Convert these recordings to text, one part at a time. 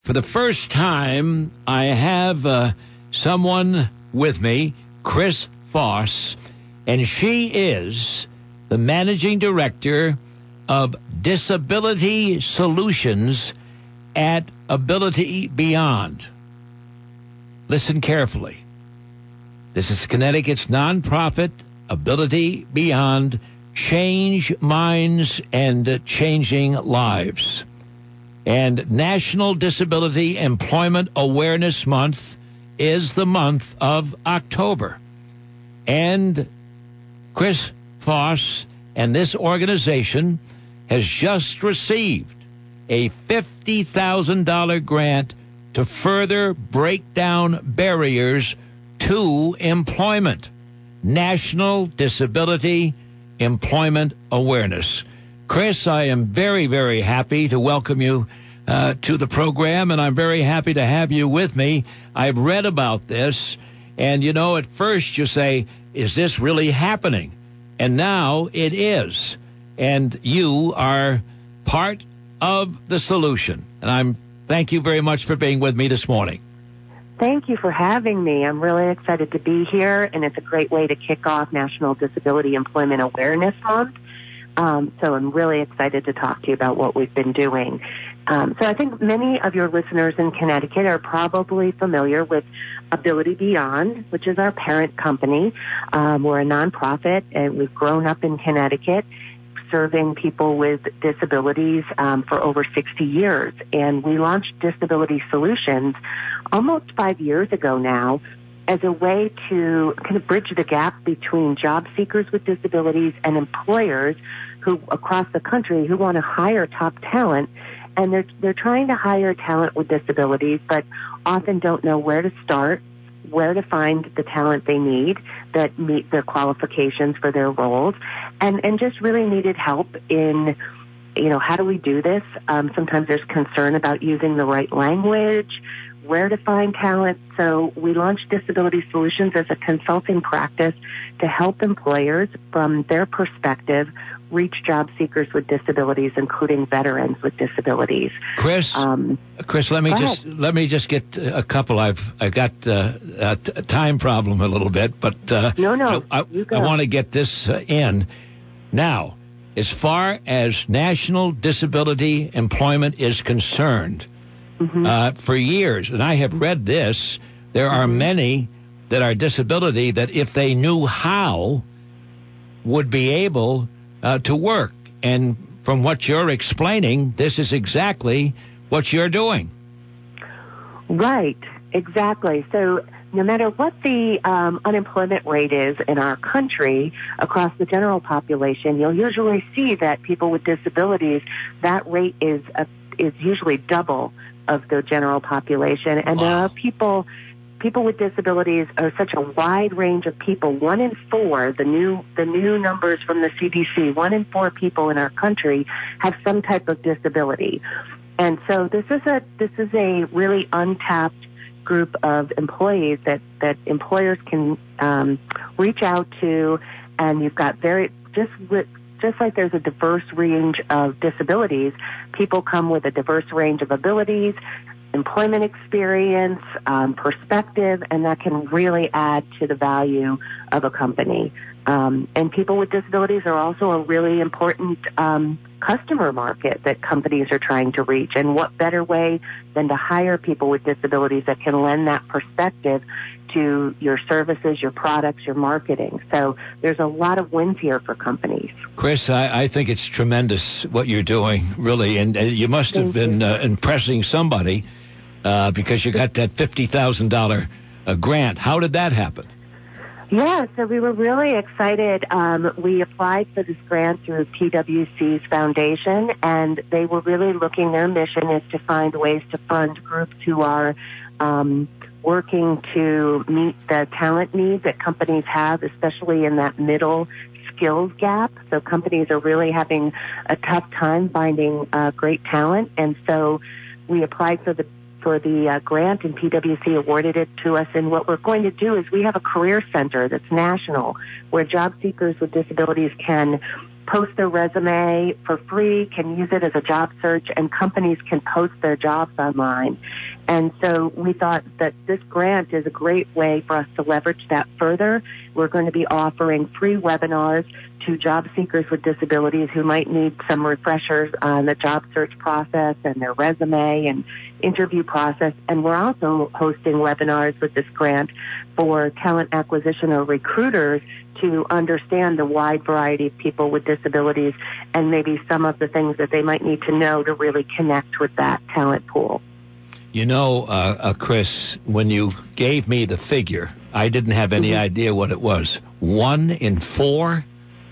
For the first time, I have someone with me, Chris Foss, and she is the managing director of Disability Solutions at Ability Beyond. Listen carefully. This is Connecticut's nonprofit, Ability Beyond, Change Minds and Changing Lives. And National Disability Employment Awareness Month is the month of October. And Chris Foss and this organization has just received a $50,000 grant to further break down barriers to employment. National Disability Employment Awareness. Chris, I am very, very happy to welcome you to the program, and I'm very happy to have you with me. I've read about this, and, you know, at first you say, is this really happening? And now it is. And you are part of the solution. And thank you very much for being with me this morning. Thank you for having me. I'm really excited to be here, and it's a great way to kick off National Disability Employment Awareness Month. So I'm really excited to talk to you about what we've been doing. So I think many of your listeners in Connecticut are probably familiar with Ability Beyond, which is our parent company. We're a nonprofit, and we've grown up in Connecticut, serving people with disabilities for over 60 years. And we launched Disability Solutions almost 5 years ago now as a way to kind of bridge the gap between job seekers with disabilities and employers who across the country who want to hire top talent. And they're trying to hire talent with disabilities, but often don't know where to start, where to find the talent they need that meet their qualifications for their roles, and just really needed help in, you know, how do we do this? Sometimes there's concern about using the right language, where to find talent. So we launched Disability Solutions as a consulting practice to help employers from their perspective reach job seekers with disabilities, including veterans with disabilities. Chris, let me just get a couple. I've got a time problem a little bit, but no, I want to get this in now. As far as national disability employment is concerned, for years, and I have read this, there are many that are disability that if they knew how would be able to work. And from what you're explaining, this is exactly what you're doing. Right, exactly. So no matter what the unemployment rate is in our country, across the general population, you'll usually see that people with disabilities, that rate is usually double of the general population. And there are people with disabilities are such a wide range of people. 1 in 4, the new numbers from the CDC, 1 in 4 people in our country have some type of disability. And so this is a really untapped group of employees that employers can reach out to, and you've got just like there's a diverse range of disabilities, people come with a diverse range of abilities, employment experience, perspective, and that can really add to the value of a company. And people with disabilities are also a really important customer market that companies are trying to reach. And what better way than to hire people with disabilities that can lend that perspective to your services, your products, your marketing. So there's a lot of wins here for companies. Chris, I think it's tremendous what you're doing, really. And you must have been impressing somebody because you got that $50,000 grant. How did that happen? Yeah, so we were really excited. We applied for this grant through PwC's foundation, and they were really looking, their mission is to find ways to fund groups who are working to meet the talent needs that companies have, especially in that middle skills gap. So companies are really having a tough time finding great talent, and so we applied for the grant, and PwC awarded it to us. And what we're going to do is we have a career center that's national where job seekers with disabilities can post their resume for free, can use it as a job search, and companies can post their jobs online. And so we thought that this grant is a great way for us to leverage that further. We're going to be offering free webinars to job seekers with disabilities who might need some refreshers on the job search process and their resume and interview process. And we're also hosting webinars with this grant for talent acquisition or recruiters to understand the wide variety of people with disabilities and maybe some of the things that they might need to know to really connect with that talent pool. You know, Chris, when you gave me the figure, I didn't have any idea what it was. 1 in 4?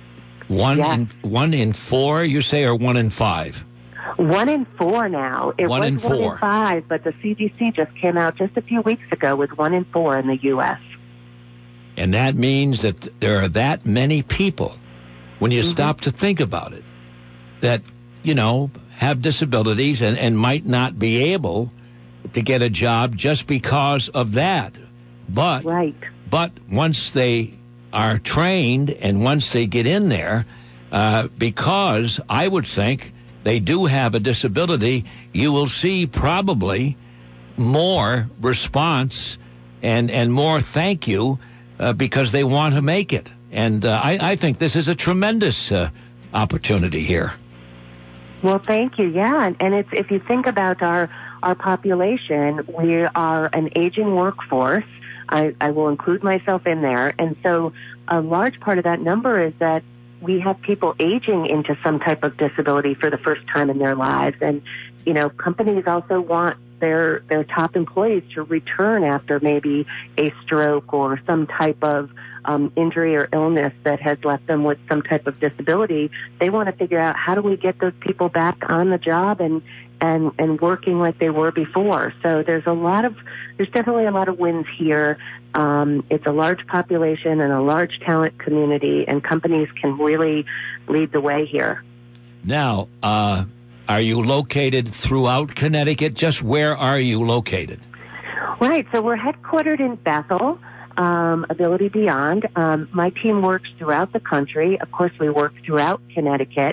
One in 4, you say, or 1 in 5? 1 in 4 now. It one was in 1 4. in 5, but the CDC just came out just a few weeks ago with 1 in 4 in the U.S. And that means that there are that many people, when you stop to think about it, that, you know, have disabilities and might not be able to get a job just because of that. But once they are trained and once they get in there, because I would think they do have a disability, you will see probably more response and more thank you because they want to make it. And I think this is a tremendous opportunity here. Well, thank you. Yeah, and it's, if you think about our population, we are an aging workforce. I will include myself in there. And so a large part of that number is that we have people aging into some type of disability for the first time in their lives. And, you know, companies also want their top employees to return after maybe a stroke or some type of injury or illness that has left them with some type of disability. They want to figure out, how do we get those people back on the job and working like they were before. So there's definitely a lot of wins here. It's a large population and a large talent community, and companies can really lead the way here. Now, are you located throughout Connecticut? Just where are you located? Right. So we're headquartered in Bethel, Ability Beyond. My team works throughout the country. Of course, we work throughout Connecticut.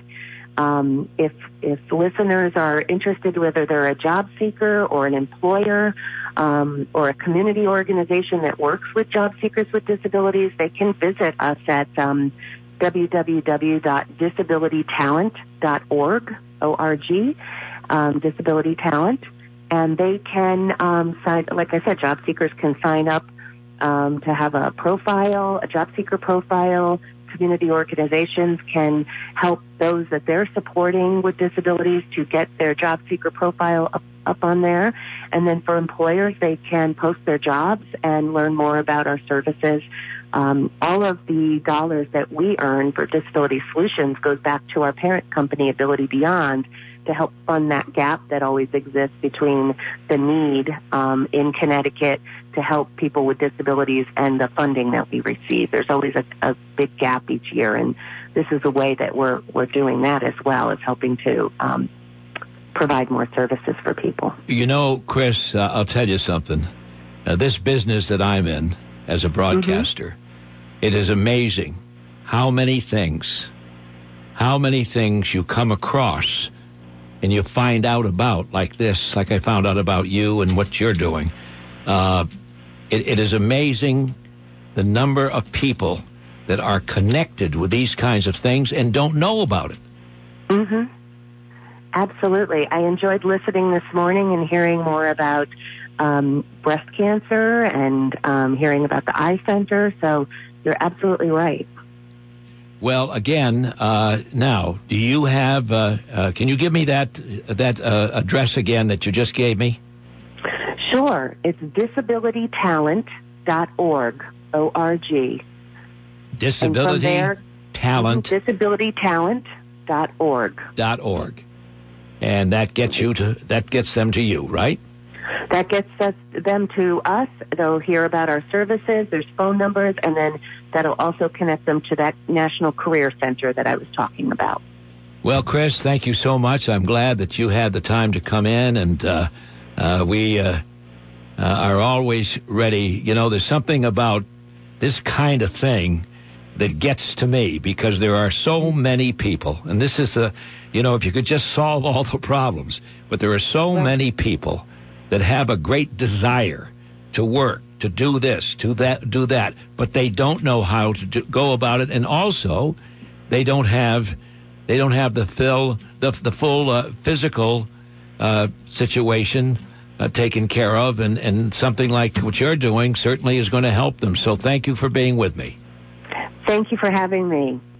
If listeners are interested, whether they're a job seeker or an employer or a community organization that works with job seekers with disabilities, they can visit us at www.disabilitytalent.org, O-R-G, Disability Talent, and they can sign, like I said, job seekers can sign up to have a profile, a job seeker profile. Community organizations can help those that they're supporting with disabilities to get their job seeker profile up on there. And then for employers, they can post their jobs and learn more about our services. All of the dollars that we earn for Disability Solutions goes back to our parent company, Ability Beyond, to help fund that gap that always exists between the need in Connecticut to help people with disabilities and the funding that we receive. There's always a big gap each year, and this is a way that we're doing that as well, as helping to provide more services for people. You know, Chris, I'll tell you something. This business that I'm in as a broadcaster, it is amazing how many things you come across and you find out about, like this, like I found out about you and what you're doing. It is amazing the number of people that are connected with these kinds of things and don't know about it. Absolutely. I enjoyed listening this morning and hearing more about breast cancer and hearing about the eye center. So you're absolutely right. Well, again, now, do you have, can you give me that address again that you just gave me? Sure. It's disabilitytalent.org, O-R-G. Disabilitytalent.org. And that gets them to you, right? That gets them to us. They'll hear about our services. There's phone numbers, and then that'll also connect them to that National Career Center that I was talking about. Well, Chris, thank you so much. I'm glad that you had the time to come in, and we are always ready. You know, there's something about this kind of thing that gets to me, because there are so many people, and this is if you could just solve all the problems, but there are so many people that have a great desire to work, to do this, to do that, but they don't know how to go about it, and also they don't have the full physical situation taken care of, and something like what you're doing certainly is going to help them. So thank you for being with me. Thank you for having me.